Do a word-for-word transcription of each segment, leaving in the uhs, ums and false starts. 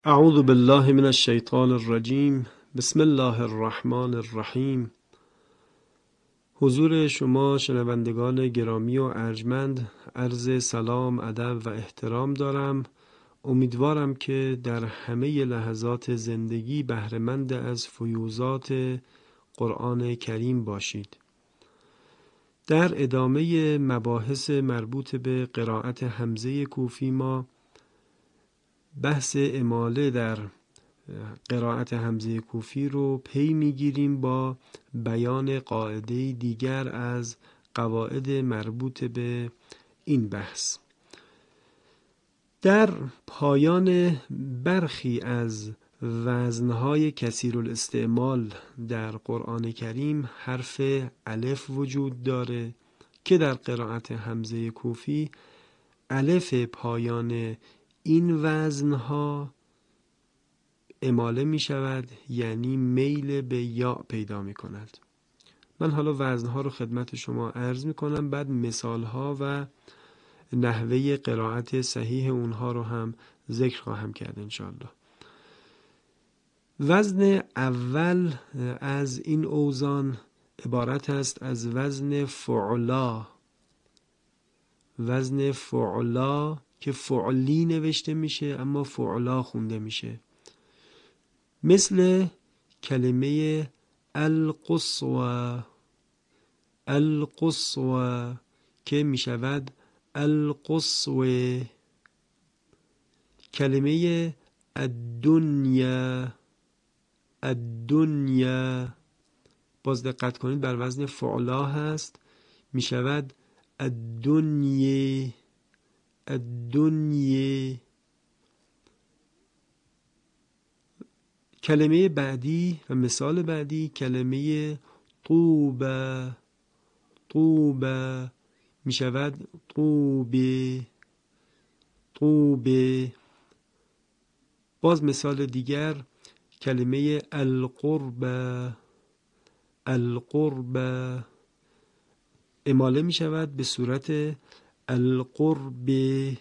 اعوذ بالله من الشیطان الرجیم. بسم الله الرحمن الرحیم. حضور شما شنوندگان گرامی و ارجمند عرض سلام، ادب و احترام دارم. امیدوارم که در همه لحظات زندگی بهره‌مند از فیوضات قرآن کریم باشید. در ادامه مباحث مربوط به قرائت حمزه کوفی ما بحث اماله در قرائت حمزه کوفی رو پی میگیریم با بیان قاعده دیگر از قواعد مربوط به این بحث. در پایان برخی از وزنهای کثیر الاستعمال در قرآن کریم حرف الف وجود داره که در قرائت حمزه کوفی الف پایان این وزنها اماله می شود، یعنی میل به یا پیدا می کند. من حالا وزنها رو خدمت شما عرض می کنم، بعد مثالها و نحوه قرائت صحیح اونها رو هم ذکر خواهم کرد انشاءالله. وزن اول از این اوزان عبارت است از وزن فعلا. وزن فعلا که فعلی نوشته میشه اما فعلا خونده میشه، مثل کلمه القصوى. القصوى که می شود القصوى. کلمه الدنیا. الدنیا باز دقت کنید بر وزن فعلا هست، می شود الدنیا. الدنیا. کلمه بعدی و مثال بعدی کلمه طوبه. طوبه می شود طوبه. طوبه. باز مثال دیگر کلمه القربه. القربه اماله می شود به صورت القربه.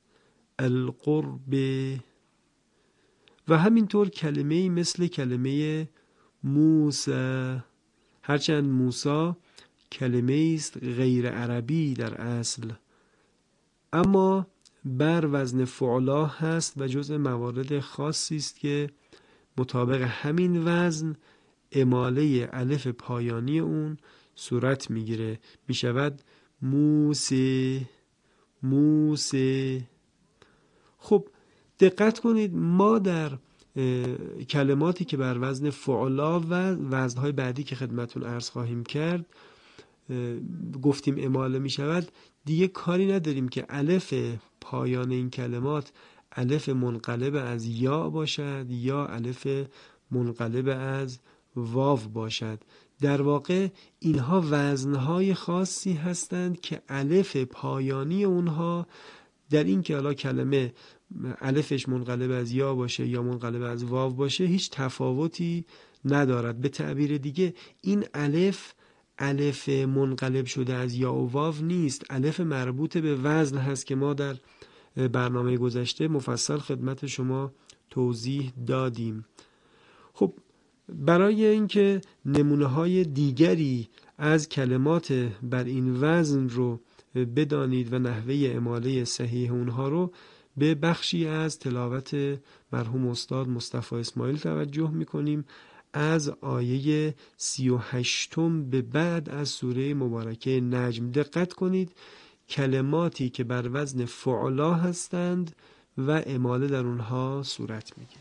القربه. و همینطور کلمه‌ای مثل کلمه موسی، هرچند موسی کلمه است غیر عربی در اصل، اما بر وزن فعلا هست و جزء موارد خاصی است که مطابق همین وزن اماله الف پایانی اون صورت میگیره، میشود موسی. موسی. خب دقت کنید، ما در کلماتی که بر وزن فعلا و وزنهای بعدی که خدمتون عرض خواهیم کرد گفتیم اماله می شود، دیگه کاری نداریم که الف پایان این کلمات الف منقلب از یا باشد یا الف منقلب از واو باشد. در واقع اینها وزنهای خاصی هستند که الف پایانی اونها در این که حالا کلمه الفش منقلب از یا باشه یا منقلب از واو باشه هیچ تفاوتی ندارد. به تعبیر دیگه این الف الف منقلب شده از یا و واو نیست، الف مربوط به وزن هست که ما در برنامه گذشته مفصل خدمت شما توضیح دادیم. خب برای اینکه نمونه های دیگری از کلمات بر این وزن رو بدانید و نحوه اماله صحیح اونها رو به بخشی از تلاوت مرحوم استاد مصطفی اسماعیل توجه میکنیم از آیه سی و هشتم به بعد از سوره مبارکه نجم. دقت کنید کلماتی که بر وزن فعلا هستند و اماله در اونها صورت میگیره.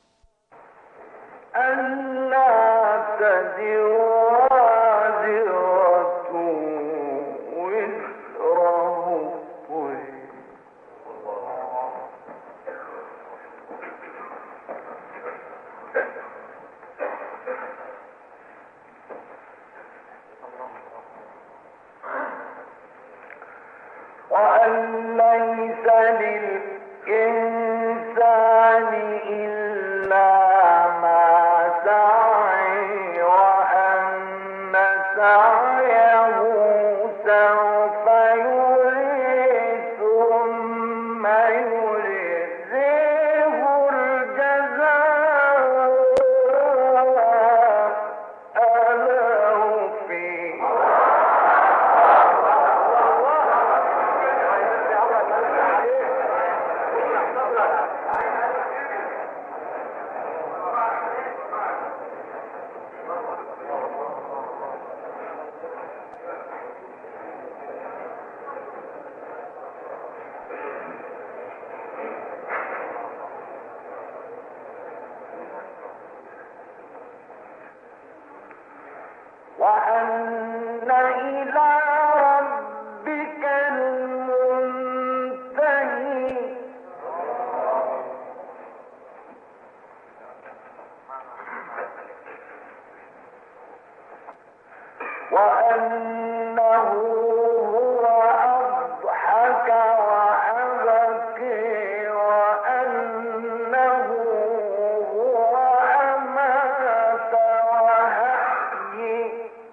ألا تزر وازرة وزر أخرى. وأن ليس للإنسان إلا ما سعى وأن وأن إلى ربك المنتهي وأنه هو أضحك وأبكي وأنه هو أمات وأحيي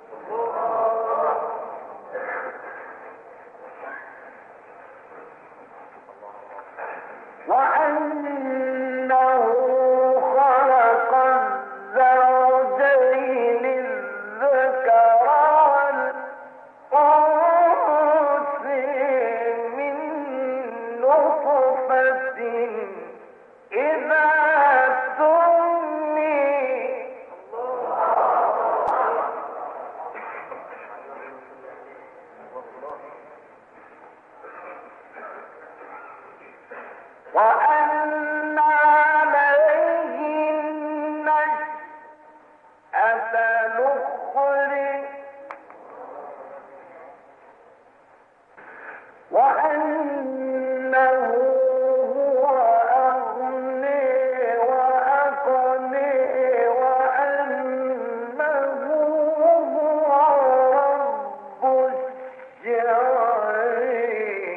وأنه خلق الزوجين الذكر والأنثى من نطفة إذا تمني وأن عليه النشأة الأخرى وأنه هو أغني وأقني وأنه هو رب الشعرى.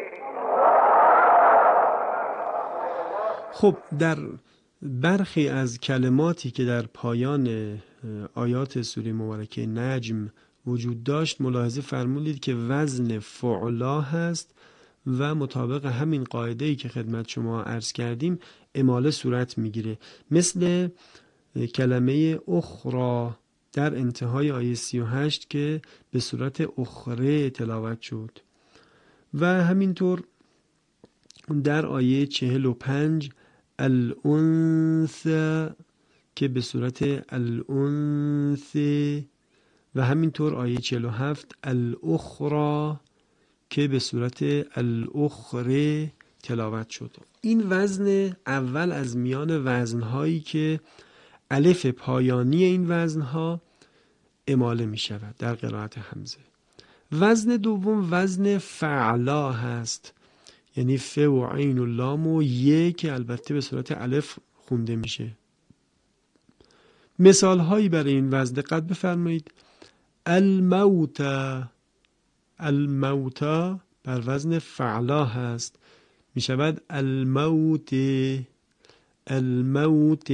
خب در برخی از کلماتی که در پایان آیات سوره مبارکه نجم وجود داشت ملاحظه فرمودید که وزن فعلا هست و مطابق همین قاعده‌ای که خدمت شما عرض کردیم اماله صورت میگیره، مثل کلمه اخرى در انتهای آیه سی و هشت که به صورت اخره تلاوت شد و همینطور در آیه چهل و پنج الانثى که به صورت الانثى و همینطور آیه چهل و هفت الاخرى که به صورت الاخره تلاوت شد. این وزن اول از میان وزنهایی که الف پایانی این وزنها اماله می شود در قرائت حمزه. وزن دوم وزن فعلا هست، یعنی ف و عین و لام و ی که البته به صورت الف خونده میشه. مثال هایی برای این وزن دقت بفرمایید. الموت، الموت بر وزن فعلا هست، می شود الموت، الموت.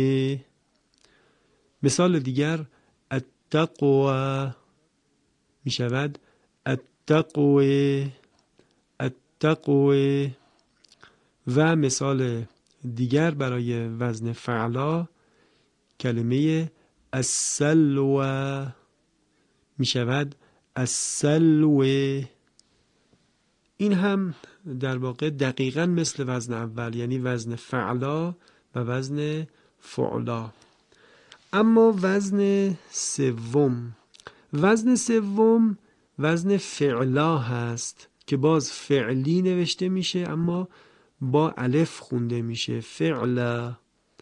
مثال دیگر التقوى می شود التقوى، التقوى. و مثال دیگر برای وزن فعلا کلمه السلوى می شود السلوى. این هم در واقع دقیقاً مثل وزن اول، یعنی وزن فعلا و وزن فعلا. اما وزن سوم، وزن سوم وزن فعلا هست که باز فعلی نوشته میشه اما با الف خونده میشه، فعلا.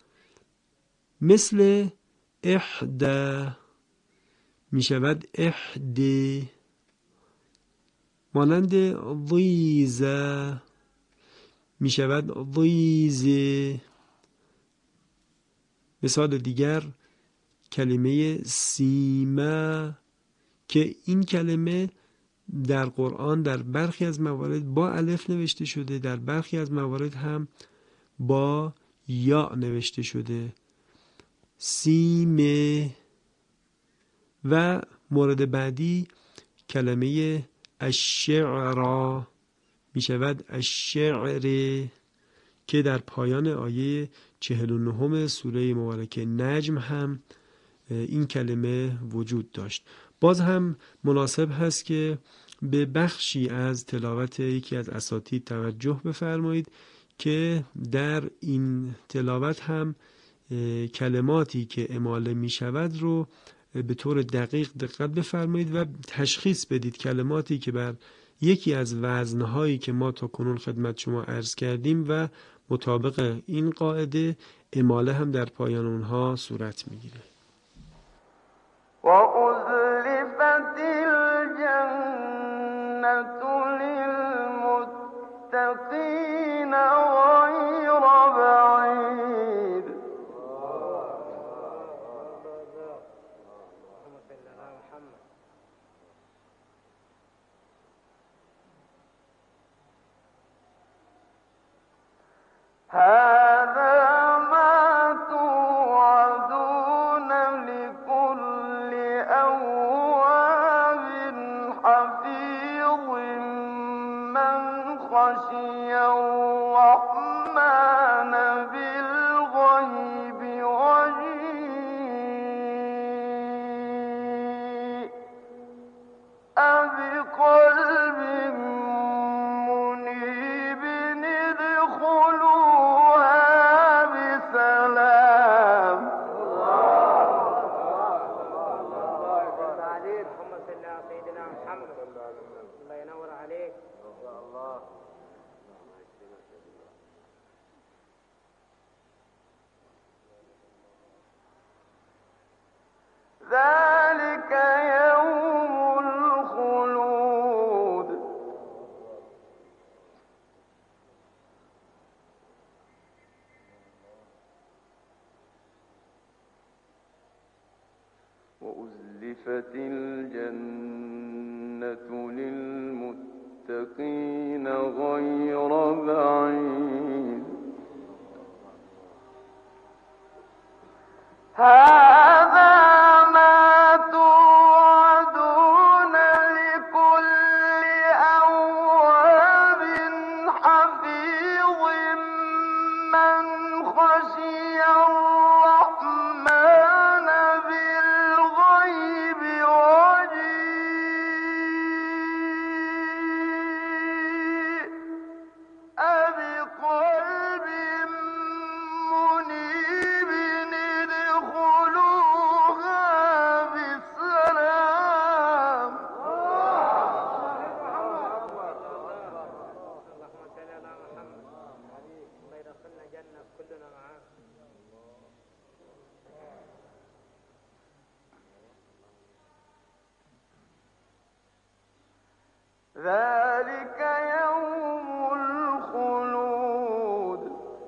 مثل احدى می شود احدی، مانند ضیزه می شود ضیزه. مثال دیگر کلمه سیمه که این کلمه در قرآن در برخی از موارد با الف نوشته شده، در برخی از موارد هم با یا نوشته شده، سیمه. و مورد بعدی کلمه الشعر می شود الشعر که در پایان آیه چهل و نهم سوره مبارکه نجم هم این کلمه وجود داشت. باز هم مناسب هست که به بخشی از تلاوت یکی از اساتید توجه بفرمایید که در این تلاوت هم کلماتی که اماله می شود رو به طور دقیق دقت بفرمایید و تشخیص بدید کلماتی که بر یکی از وزنهایی که ما تا کنون خدمت شما عرض کردیم و مطابق این قاعده اماله هم در پایان اونها صورت میگیره. و ازلفت للمتقين غير بعيد هذا ما توعدون لكل أواب حفيظ من خشي الرحمن بالغيب وجيء بقلب منيب ادخلوها بسلام اللهم صل على سيدنا محمد. الله ينور عليك. ذلك يوم الخلود وأزلفت الجنة للمتقين غير بعيد هذا ما توعدون لكل أواب حفيظ من خشي الرحمن بالغيب وجيء بقلب منيب ادخلوها بسلام اللهم صل على محمد. الله يدخلنا جنة كلنا معاه. ذلك يوم الخلود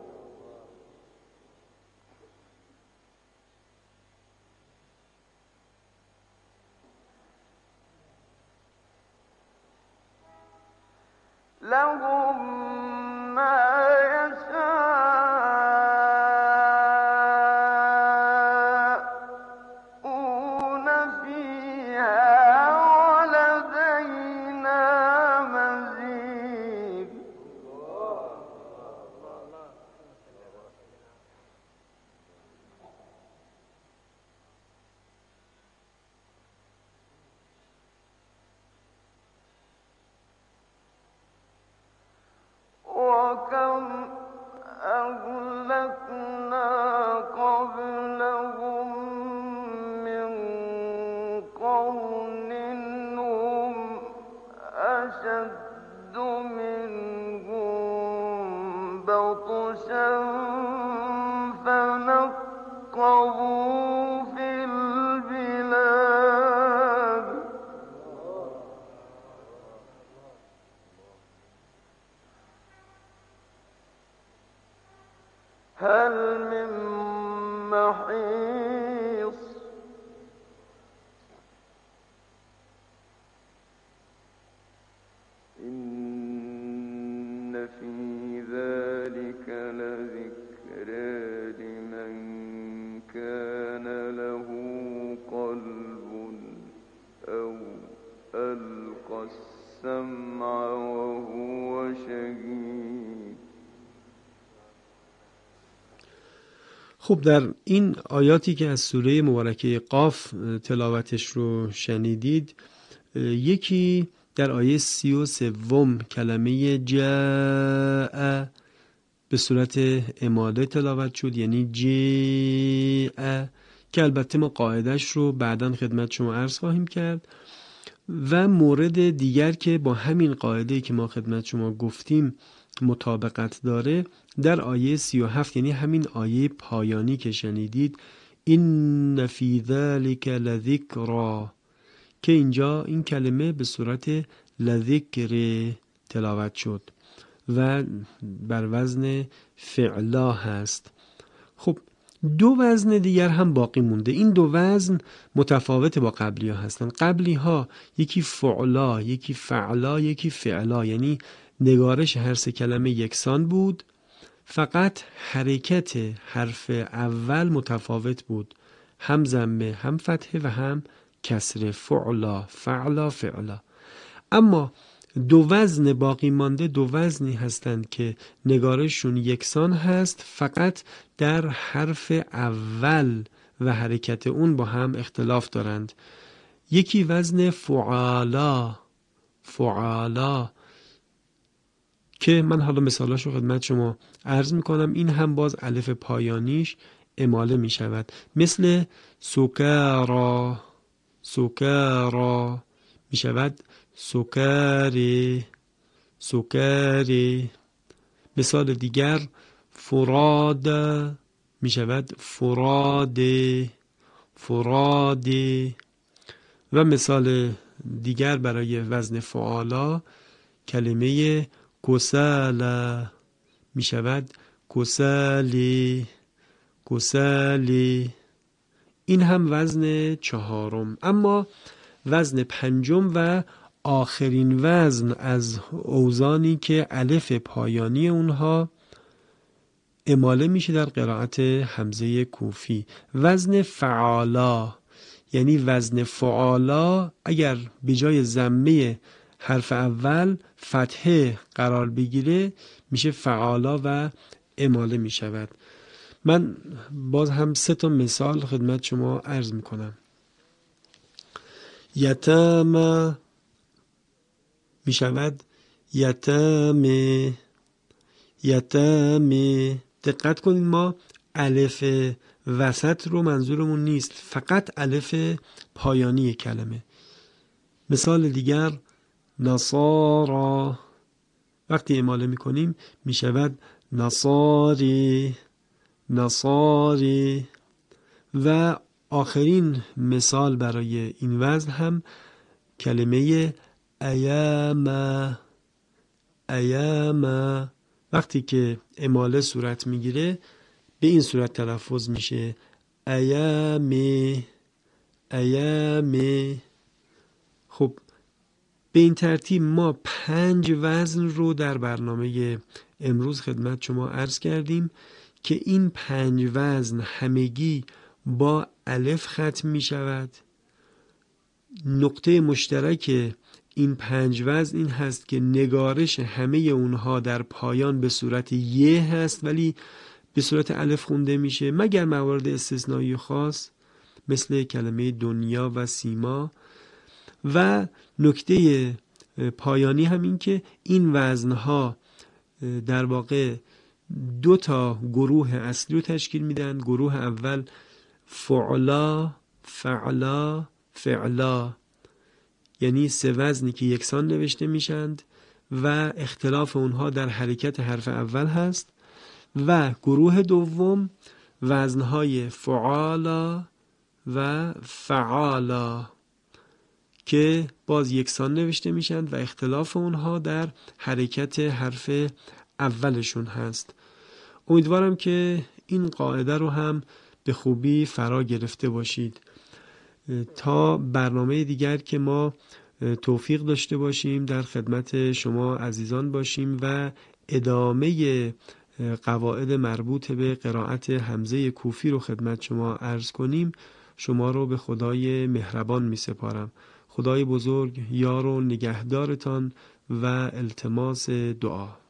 لهم ما يشاءون فيها ولدينا مزيد وكم أهلكنا قبلهم من قرن هم أشد منهم بطشا فنقبوا في البلاد هل من محيص إن في ذلك لذكرى لمن كان له قلب أو ألقى السمع وهو شهيد. خب در این آیاتی که از سوره مبارکه قاف تلاوتش رو شنیدید، یکی در آیه سی و سوم کلمه جاء به صورت اماده تلاوت شد، یعنی جاء، که البته ما قاعدش رو بعداً خدمت شما عرض خواهیم کرد. و مورد دیگر که با همین قاعده که ما خدمت شما گفتیم مطابقت داره، در آیه سی و هفت، یعنی همین آیه پایانی که شنیدید، این فی ذلک لذکرا، که اینجا این کلمه به صورت لذکر تلاوت شد و بر وزن فعلا هست. خب دو وزن دیگر هم باقی مونده. این دو وزن متفاوت با قبلی ها هستن. قبلی ها یکی فعلا، یکی فعلا، یکی فعلا، یعنی نگارش هر سه کلمه یکسان بود، فقط حرکت حرف اول متفاوت بود، هم ضمه هم فتحه و هم کسره. فعلا فعلا فعلا. اما دو وزن باقی مانده دو وزنی هستند که نگارششون یکسان هست، فقط در حرف اول و حرکت اون با هم اختلاف دارند. یکی وزن فعالا، فعالا که من حالا مثالاشو خدمت شما عرض میکنم. این هم باز الف پایانیش اماله میشود، مثل سکارا، سکارا میشود سکری، سکری. مثال دیگر فراد میشود فراد، فراد. و مثال دیگر برای وزن فعالا کلمه کسالا میشود کسالی، کسالی. این هم وزن چهارم. اما وزن پنجم و آخرین وزن از اوزانی که الف پایانی اونها اماله میشه در قرائت حمزه کوفی، وزن فعالا، یعنی وزن فعالا اگر به جای ضمه حرف اول فتحه قرار بگیره میشه فعالا و اماله میشود. من باز هم سه تا مثال خدمت شما عرض میکنم. یتاما میشود یتامه، یتامه. دقت کنید ما الف وسط رو منظورمون نیست، فقط الف پایانی کلمه. مثال دیگر نصارا، وقتی اماله میکنیم میشود نصاری، نصاری. و آخرین مثال برای این وزن هم کلمه ایاما، ایاما. وقتی که اماله صورت میگیره به این صورت تلفظ میشه ایامی، ایامی. خب به این ترتیب ما پنج وزن رو در برنامه امروز خدمت شما عرض کردیم که این پنج وزن همگی با الف ختم می شود. نقطه مشترک این پنج وزن این هست که نگارش همه اونها در پایان به صورت ی هست ولی به صورت الف خونده میشه، مگر موارد استثنایی خاص مثل کلمه دنیا و سیما. و نکته پایانی هم این که این وزنها در واقع دو تا گروه اصلی رو تشکیل میدن. گروه اول فعلا، فعلا، فعلا، یعنی سه وزنی که یکسان نوشته میشند و اختلاف اونها در حرکت حرف اول هست. و گروه دوم وزنهای فعالا و فعالا که باز یکسان نوشته میشند و اختلاف اونها در حرکت حرف اولشون هست. امیدوارم که این قاعده رو هم به خوبی فرا گرفته باشید. تا برنامه دیگر که ما توفیق داشته باشیم در خدمت شما عزیزان باشیم و ادامه قواعد مربوط به قرائت حمزه کوفی رو خدمت شما عرض کنیم، شما رو به خدای مهربان می سپارم. خدای بزرگ یار و نگهدارتان و التماس دعا.